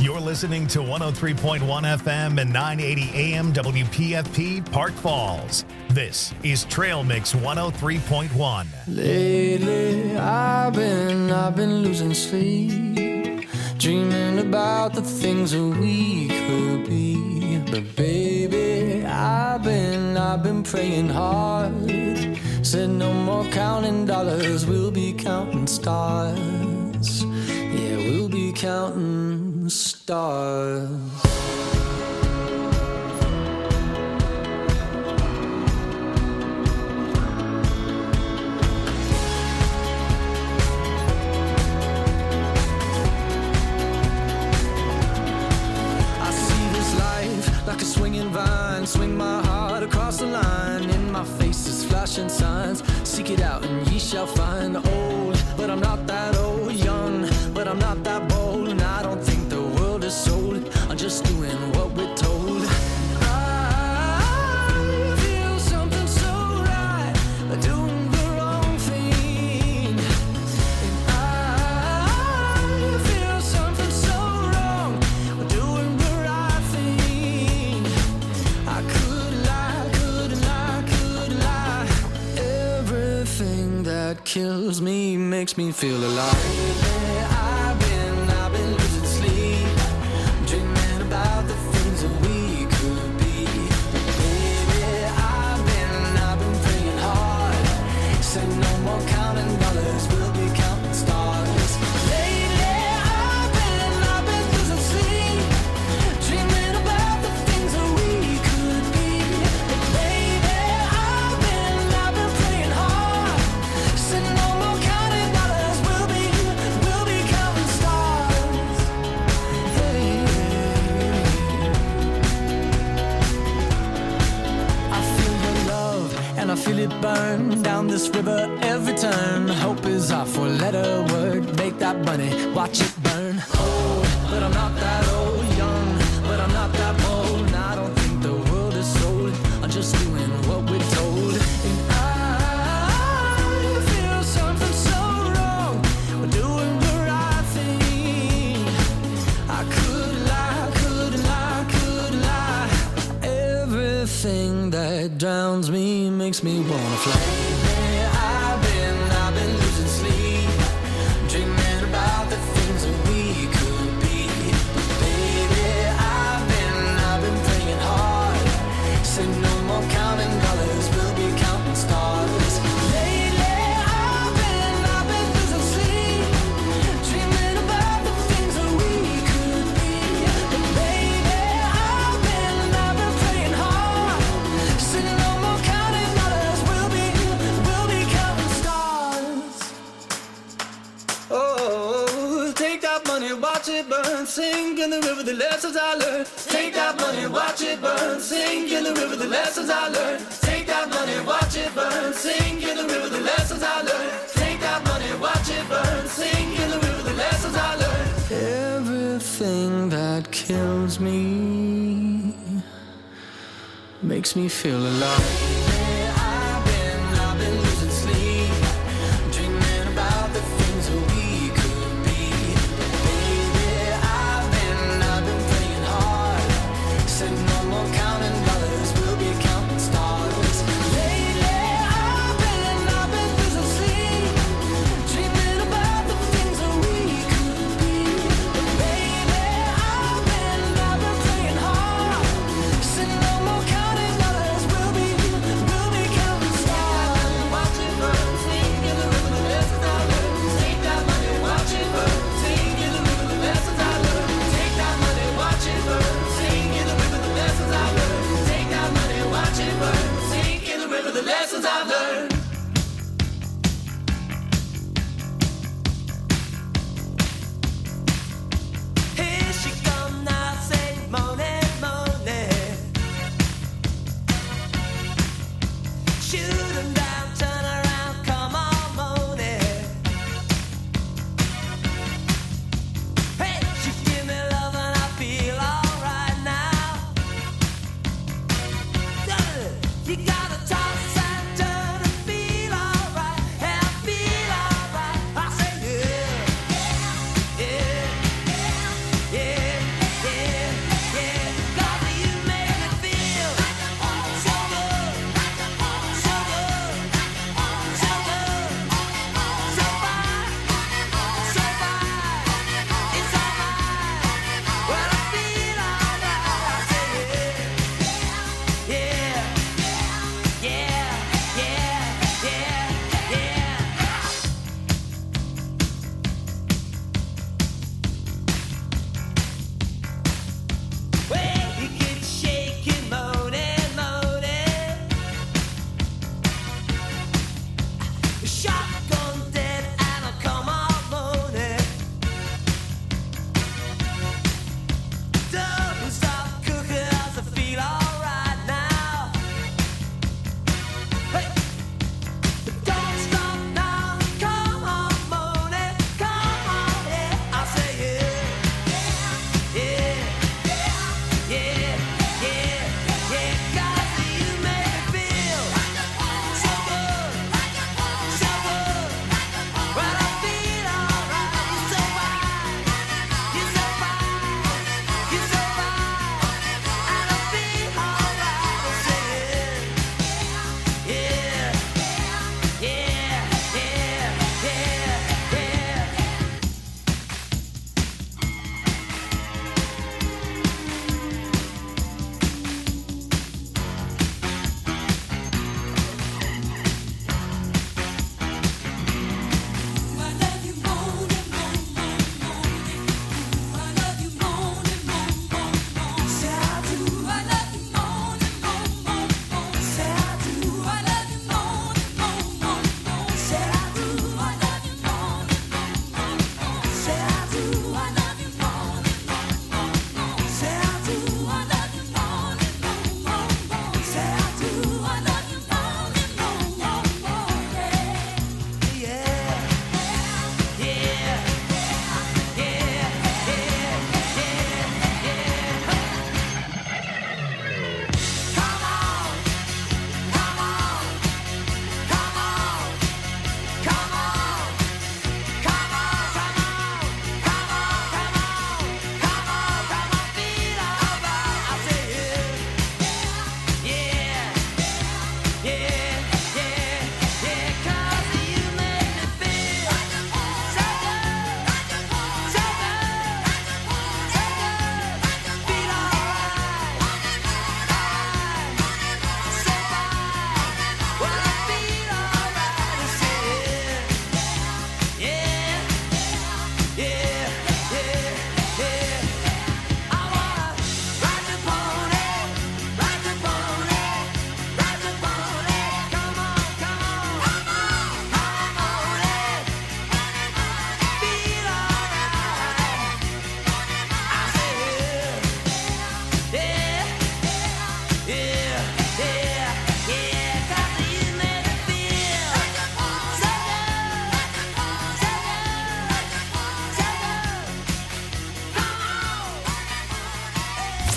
You're listening to 103.1 FM and 980 AM WPFP Park Falls. This is Trail Mix 103.1. Lately, I've been losing sleep, dreaming about the things that we could be. But baby, I've been praying hard. Said no more counting dollars, we'll be counting stars. Yeah, we'll be counting stars. Like a swinging vine, swing my heart across the line. In my face is flashing signs. Seek it out and ye shall find. Old, but I'm not that old. Young, but I'm not that bold. And I don't think the world is sold. I'm just doing what we're told. I feel something so right, doing the wrong thing. And I feel something so wrong, doing the right thing. I could lie. Everything that kills me makes me feel alive. I've been losing sleep, dreaming about the things that we could be. Baby, I've been praying hard. Said no more counting dollars, we'll be counting stars. Lately, I've been losing sleep, dreaming about the things that we could be. Baby, I've been praying hard. Said no more counting dollars, we'll be counting stars. Hey. I feel your love and I feel it burn down this river every turn. Hope is our four-letter word. Make that money, watch it burn. Old, but I'm not that old. Young, but I'm not that bold. And I don't think the world is sold. I'm just doing what we're told. And I feel something so wrong. We're doing the right thing. I could lie. Everything that drowns me makes me wanna fly. I've been losing sleep, dreaming about the things that we could be. Baby, I've been praying hard. Said no more counting dollars, we'll be counting stars. Lately, I've been losing sleep, dreaming about the things that we could be. But baby, I've been praying hard. Said no more counting dollars, we'll be counting stars. Oh, take that money, watch it burn, sink in the river, the lessons I learned. Take that money, watch it burn, sink in the river, the lessons I learned. Take that money, watch it burn, sink in the river, the lessons I learned. Take that money, watch it burn, sink in the river, the lessons I learned. Everything that kills me makes me feel alive. I've been losing sleep, dreaming about the things that we could be. Baby, I've been praying hard. Said no more counting dollars, we'll be counting stars. Lately, I've been losing sleep, dreaming about the things that we could be. Baby, I've been praying hard. Said no more counting dollars, we'll be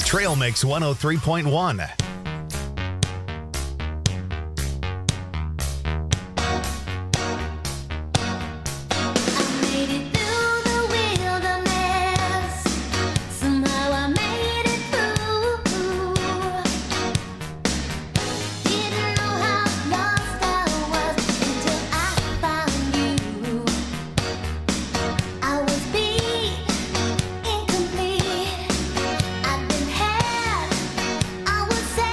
Trail Mix 103.1. I was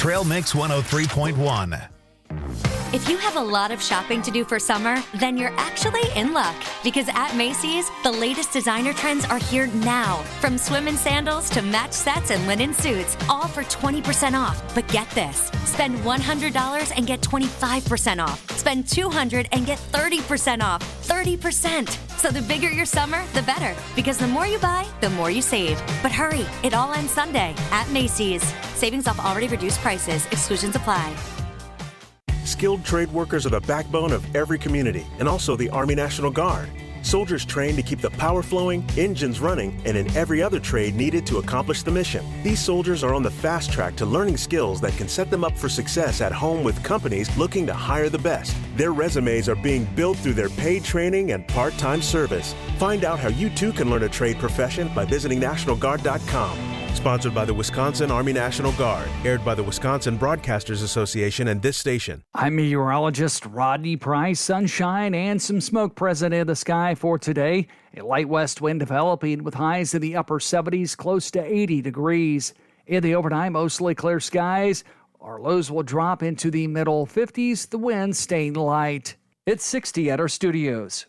Trail Mix 103.1. If you have a lot of shopping to do for summer, then you're actually in luck. Because at Macy's, the latest designer trends are here now. From swim and sandals to match sets and linen suits, all for 20% off. But get this, spend $100 and get 25% off. Spend $200 and get 30% off. 30%. So the bigger your summer, the better. Because the more you buy, the more you save. But hurry, it all ends Sunday at Macy's. Savings off already reduced prices. Exclusions apply. Skilled trade workers are the backbone of every community and also the Army National Guard. Soldiers trained to keep the power flowing, engines running, and in every other trade needed to accomplish the mission. These soldiers are on the fast track to learning skills that can set them up for success at home with companies looking to hire the best. Their resumes are being built through their paid training and part-time service. Find out how you too can learn a trade profession by visiting NationalGuard.com. Sponsored by the Wisconsin Army National Guard. Aired by the Wisconsin Broadcasters Association and this station. I'm meteorologist Rodney Price. Sunshine and some smoke present in the sky for today. A light west wind developing with highs in the upper 70s, close to 80 degrees. In the overnight, mostly clear skies. Our lows will drop into the middle 50s, the wind staying light. It's 60 at our studios.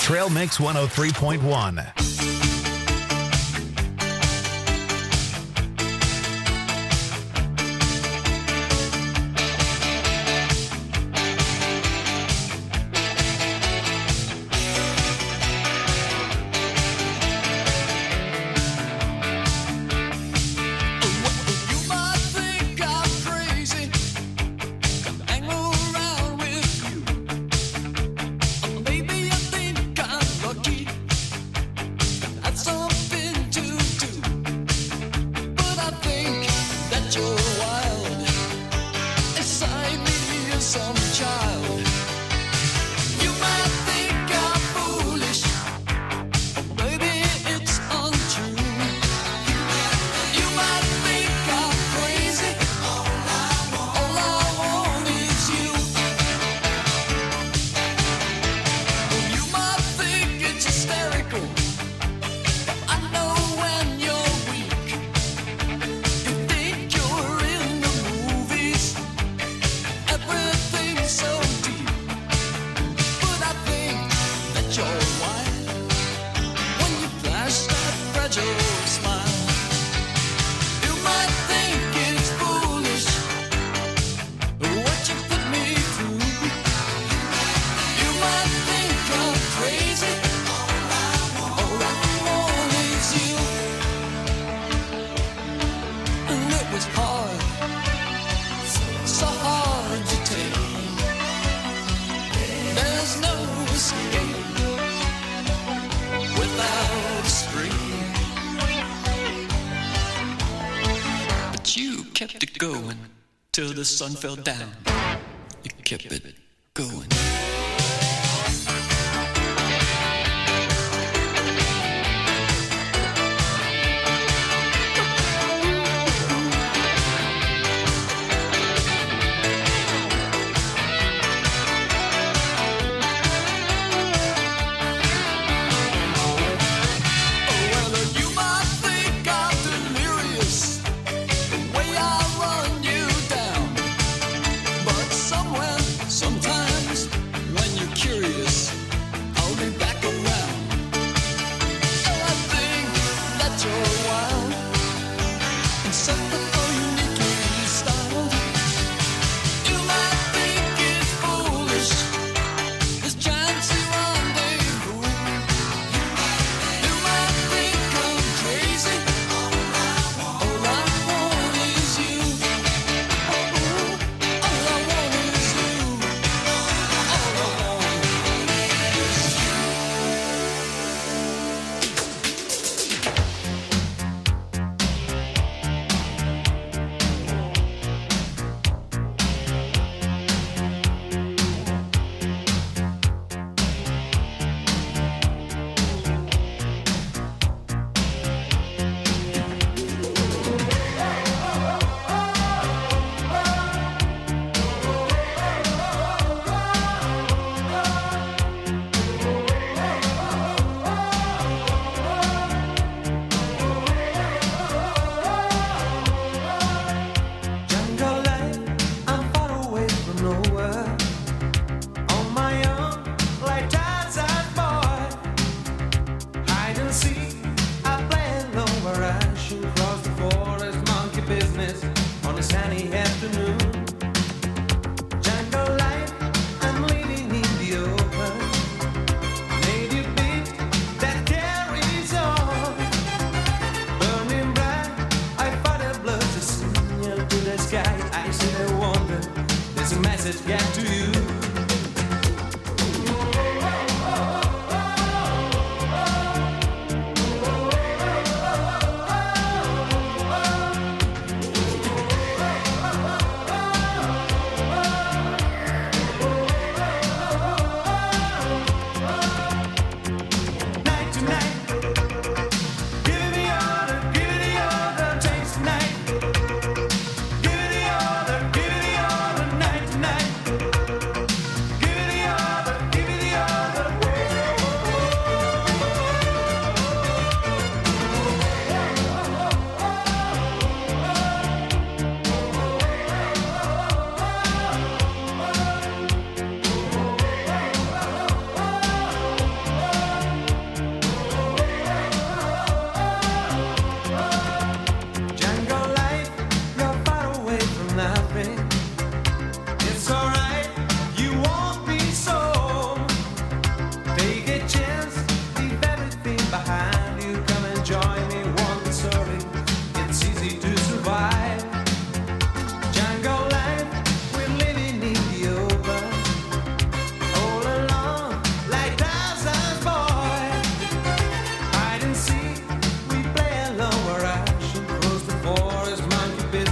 Trail Mix 103.1. Till the sun fell down, you kept it going.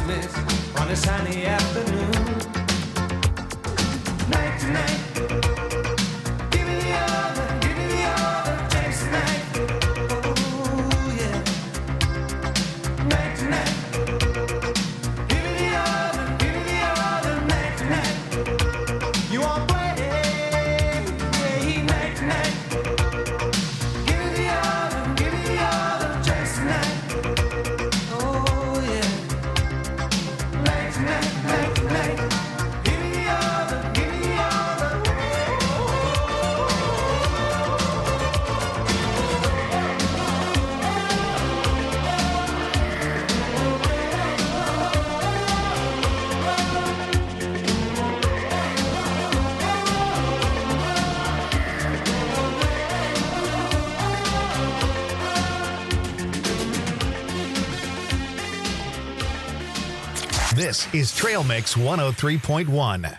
Christmas on a sunny afternoon. Night to night. Give me the other chance tonight. Oh yeah. Night to night. Give me the other night to night. You won't play, yeah, night to night. Give me the other chance tonight. Oh yeah. Night to night, night to night. Give me the other. This is Trail Mix 103.1.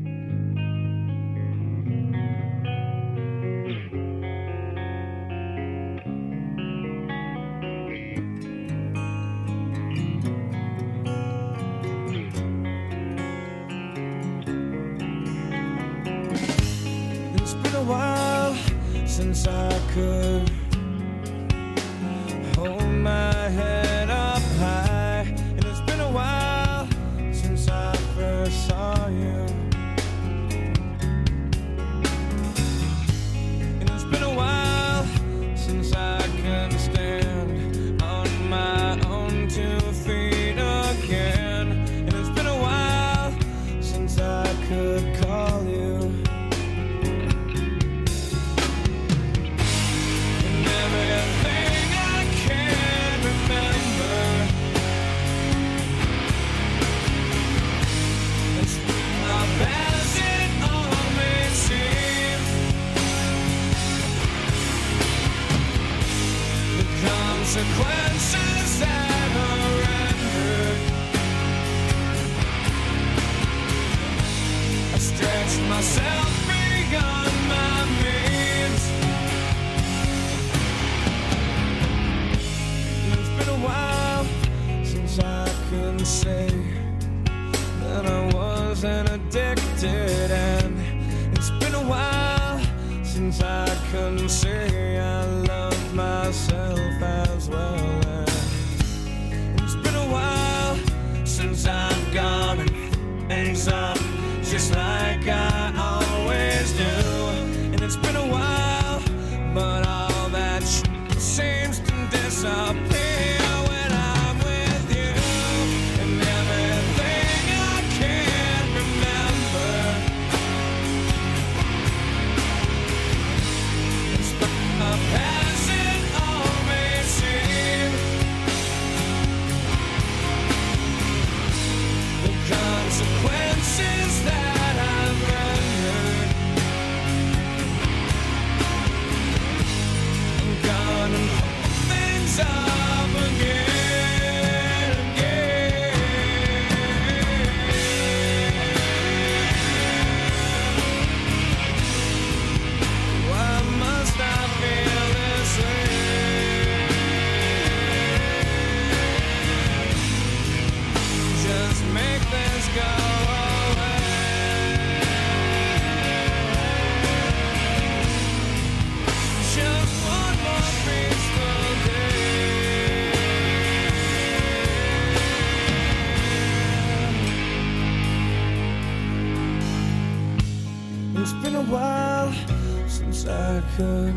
It's been a while since I could hold my head up high, and it's been a while since I first saw you. And it's been a while since I can stand on my own 2 feet again. And it's been a while since I could call you. And everything I can remember is how bad it all may seem. The consequences that are rendered. I stretched myself beyond my means. And it's been a while since I can say that I wasn't addicted, and it's been a while since I can say I love myself as well. And it's been a while since I've gone and things up just like I always do. And it's been a while, but all that seems to disappear when I'm with you. And everything I can remember is how past it all may seem. The consequences that I've rendered. I'm gonna hold things up again, again. Why must I feel this way? Just make this go away. Just one more peaceful day. It's been a while since I could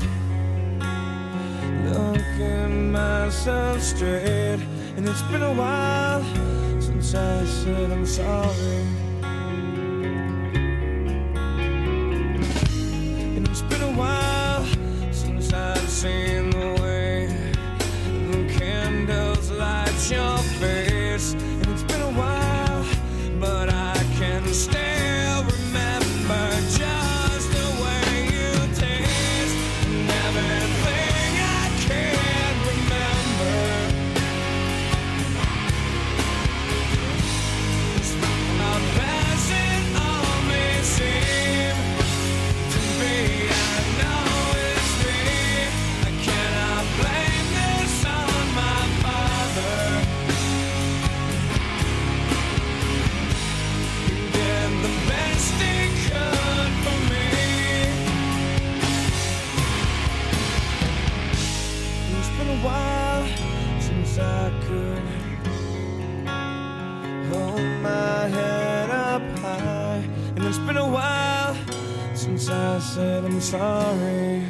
look in myself straight, and it's been a while since I said I'm sorry. And it's been a while since I've seen the way the candles light your face. And it's been a while, but I can still remember just the way you taste. And everything I can remember is how bad once I said I'm sorry.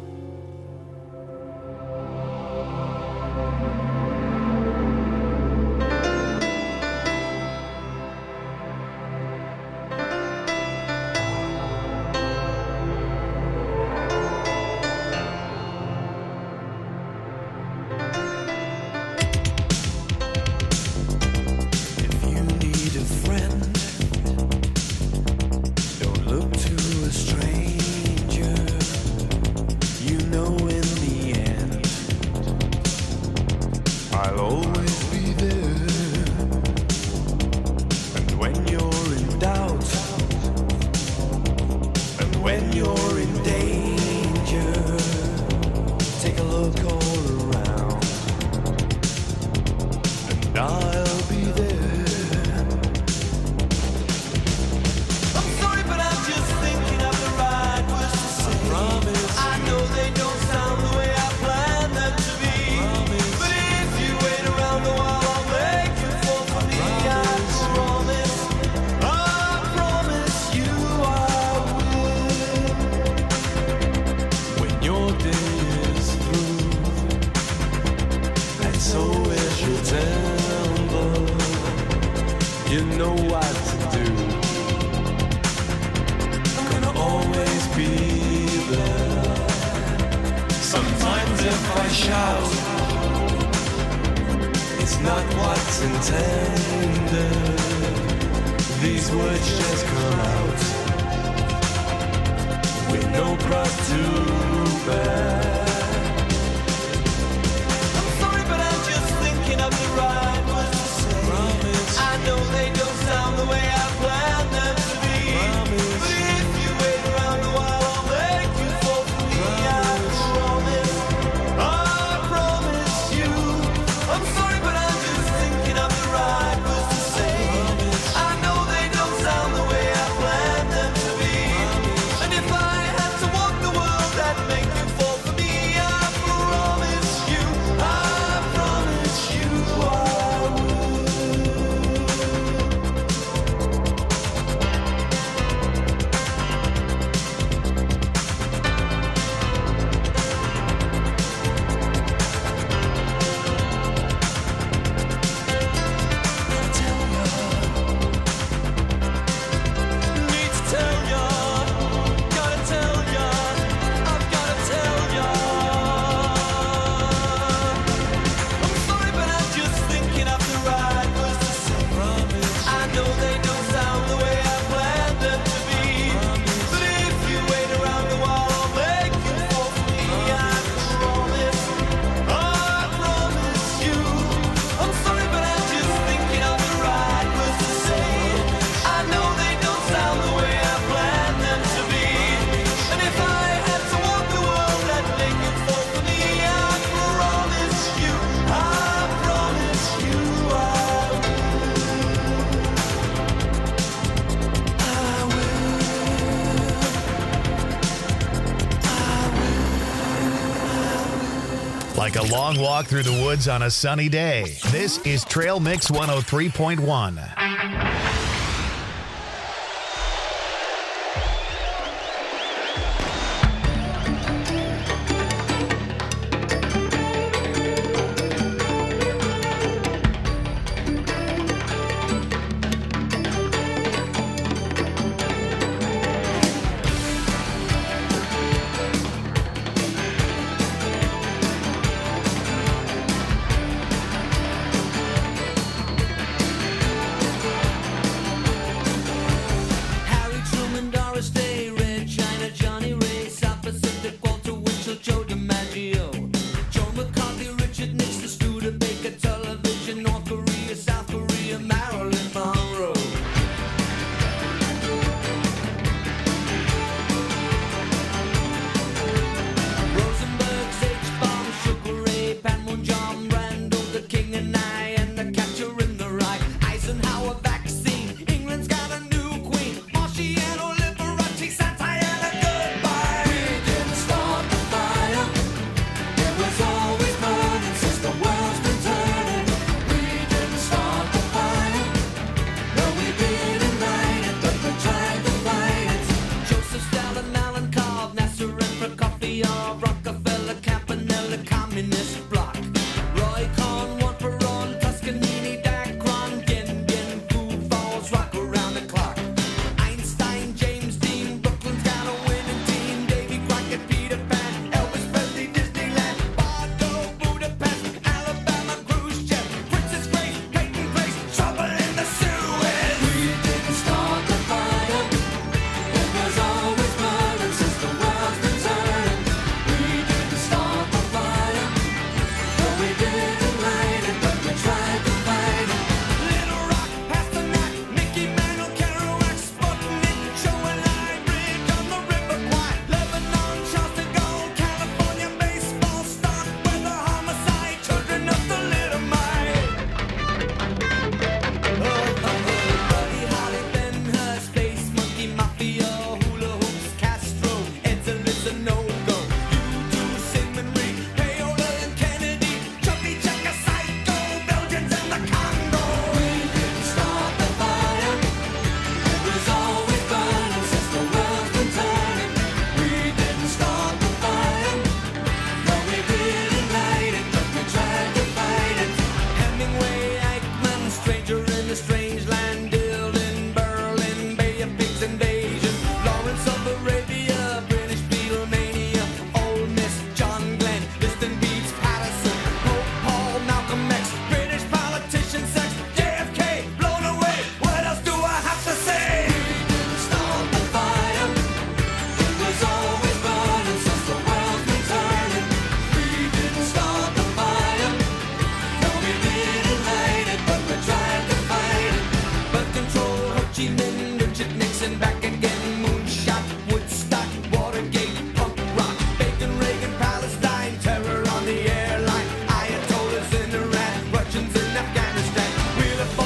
Like a long walk through the woods on a sunny day. This is Trail Mix 103.1.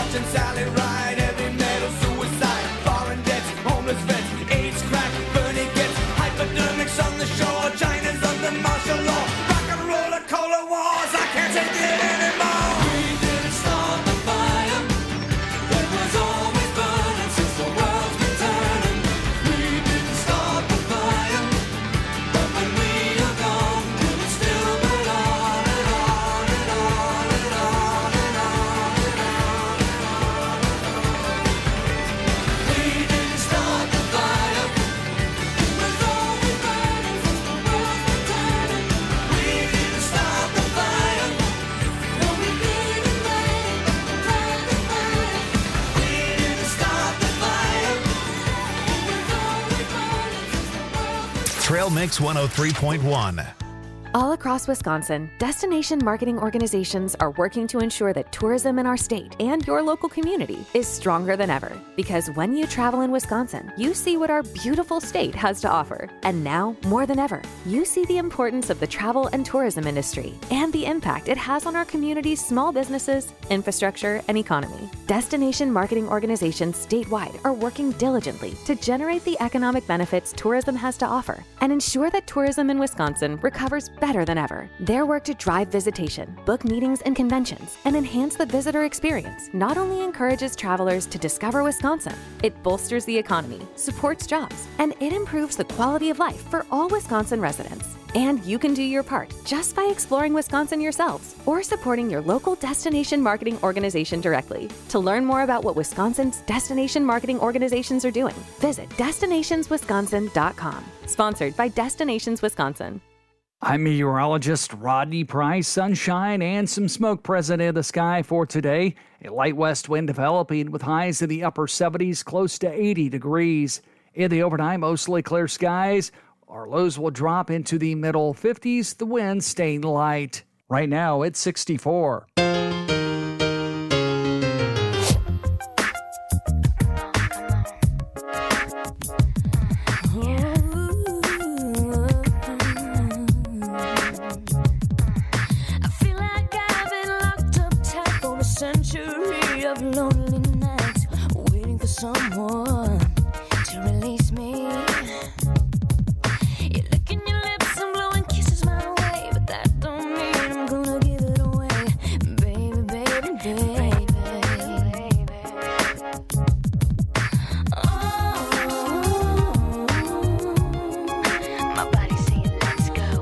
watching Sally ride, heavy metal suicide, foreign debts, homeless vets, AIDS crack, Bernie gets hypodermics on the shore, China's under martial law, rock and roller cola wars, I can't take it anymore. We didn't start the fire that was always burning since the world's been turning. We didn't start the fire, but when we are gone, will it still burn on and on and on and on and on and on and on? We didn't start the fire. It was always burning since the world's been turning. We didn't start the fire. No, we didn't light the fire. We didn't start the fire. It was always burning since the world's been Trail Mix 103.1. All across Wisconsin, destination marketing organizations are working to ensure that tourism in our state and your local community is stronger than ever. Because when you travel in Wisconsin, you see what our beautiful state has to offer. And now, more than ever, you see the importance of the travel and tourism industry and the impact it has on our community's small businesses, infrastructure, and economy. Destination marketing organizations statewide are working diligently to generate the economic benefits tourism has to offer and ensure that tourism in Wisconsin recovers better than ever. Their work to drive visitation, book meetings and conventions, and enhance the visitor experience not only encourages travelers to discover Wisconsin, it bolsters the economy, supports jobs, and it improves the quality of life for all Wisconsin residents. And you can do your part just by exploring Wisconsin yourselves or supporting your local destination marketing organization directly. To learn more about what Wisconsin's destination marketing organizations are doing, visit destinationswisconsin.com. Sponsored by Destinations Wisconsin. I'm meteorologist Rodney Price. Sunshine and some smoke present in the sky for today. A light west wind developing with highs in the upper 70s, close to 80 degrees. In the overnight, mostly clear skies. Our lows will drop into the middle 50s, the wind staying light. Right now, it's 64. Of lonely nights, waiting for someone to release me. You're licking your lips and blowing kisses my way, but that don't mean I'm gonna give it away, baby, baby, baby. Oh, my body's saying let's go,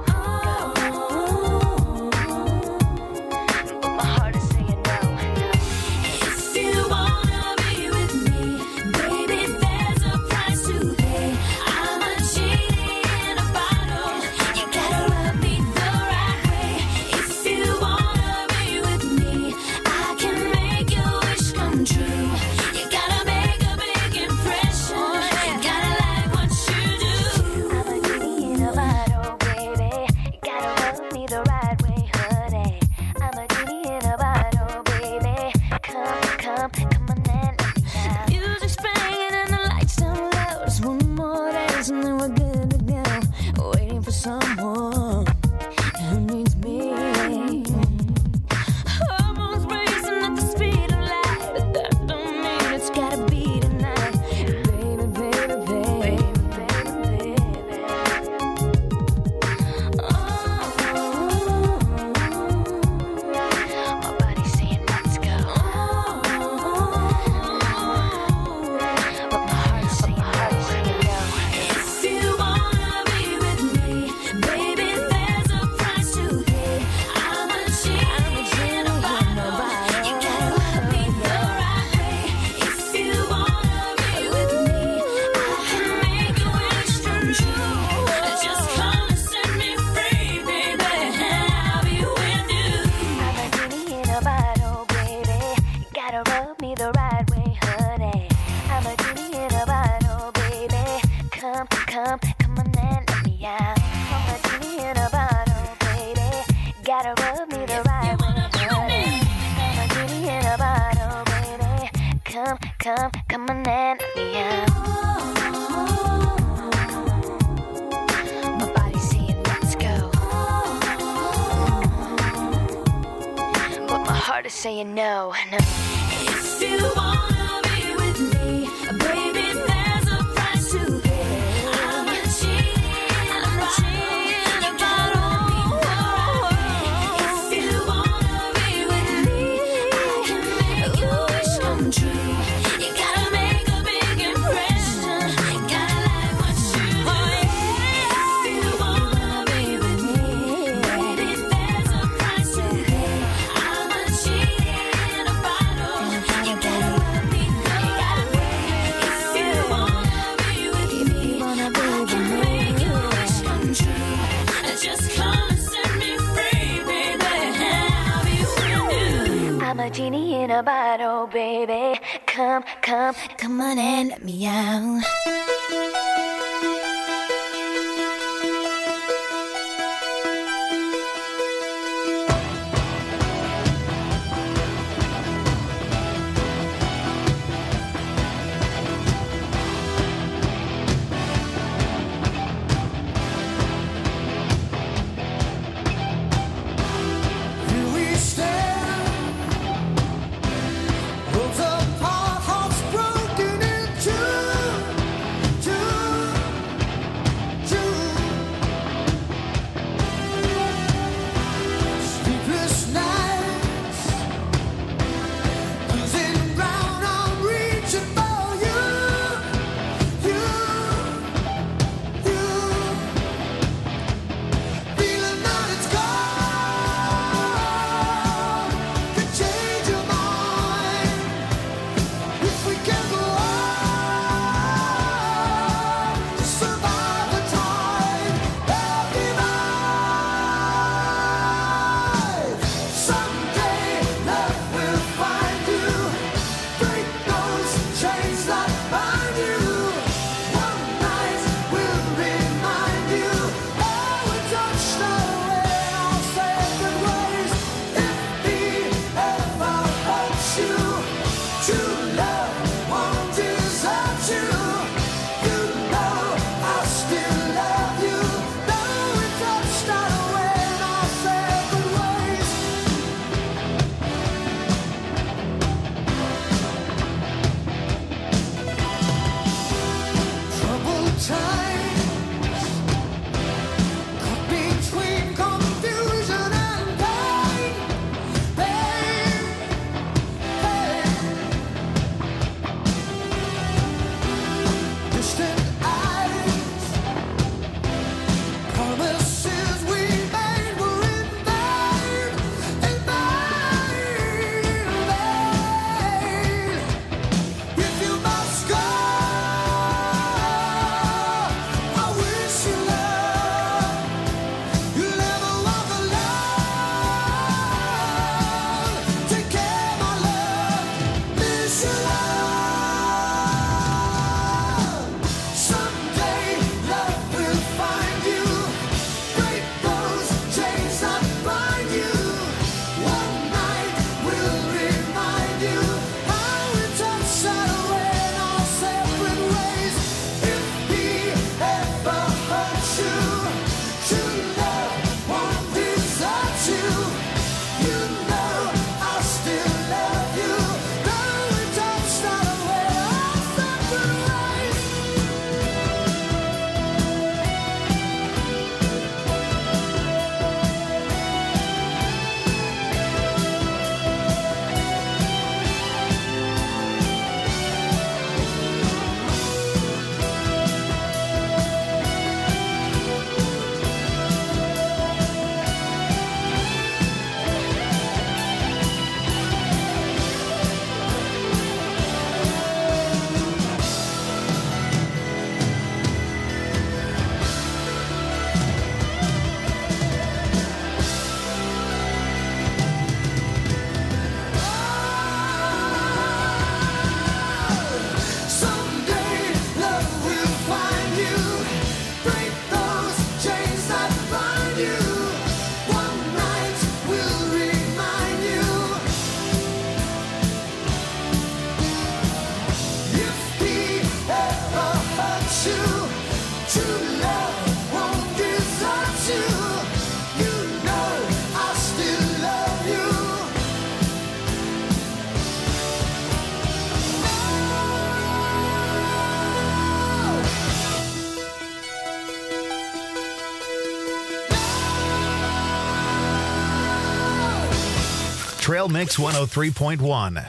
but my heart is saying no. If you wanna be with me, baby, there's a price to pay. I'm a genie in a bottle. You gotta rub me the right way. If you wanna be with me, I can make your wish come true. You gotta make a big impression. You gotta like what you do. I'm a genie in a bottle, baby. You gotta rub me the right way, honey. I'm a genie in a bottle, baby. Come on and let me out. Music's playing and the lights down low. Just one more dance and then we're good to go. Waiting for someone who needs me. Hormones racing at the speed of light, but that don't mean it's gotta be tonight. Baby, baby, baby, baby, baby. Oh, my body's saying let's go. But my heart's saying no. If you wanna be with me, baby, there's a price to pay. I'm a genie in a bottle. You gotta love me the right way. If you wanna be with me, I can make your wish come true. Just come and set me free, baby, and I'll be with you. I'm a genie in a bottle, baby. You gotta rub me the right way, honey. I'm a genie in a bottle, baby. Come on and let me out. I'm a genie in a bottle, baby. Gotta rub me the right way, honey. I'm a genie in a bottle, baby. Come on and let me out. My body's saying let's go, but my heart is saying no. If If you wanna be with me, baby, there's a price to pay. I'm a cheating about me. If you wanna be with me, I can make your wish come true. You gotta make a big impression. Gotta like what you do. If you wanna be with me, baby, there's a price to pay. I'm a cheating about you gotta let me know. If you wanna be with me, I can make your wish come true. Just come and set me free, baby. I'll be with you. I'm a genie in a bottle, baby. Come on and let me out. Here we stand, worlds apart, hearts broken in two. Trail Mix 103.1.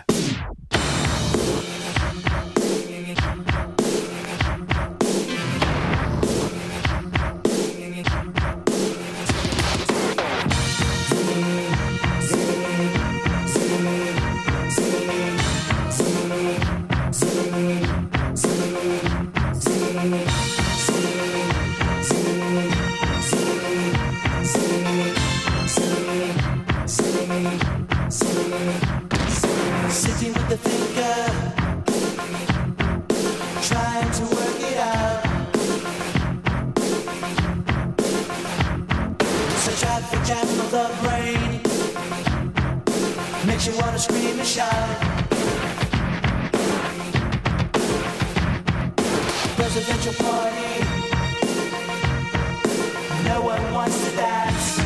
Sitting with the thinker, trying to work it out. It's a traffic jam of the brain, makes you wanna scream and shout. Presidential party, no one wants to dance.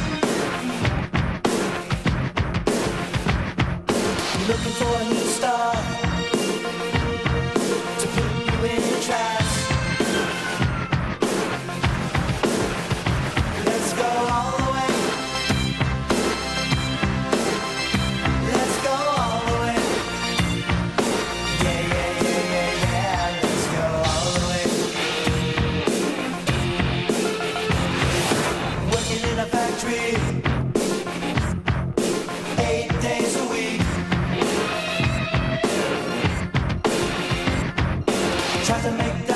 Looking for a new star to put you in a trance. Let's go all the way. Let's go all the way. Yeah, yeah, yeah, yeah, yeah. Let's go all the way. Working in a factory 8 days a week. Try to make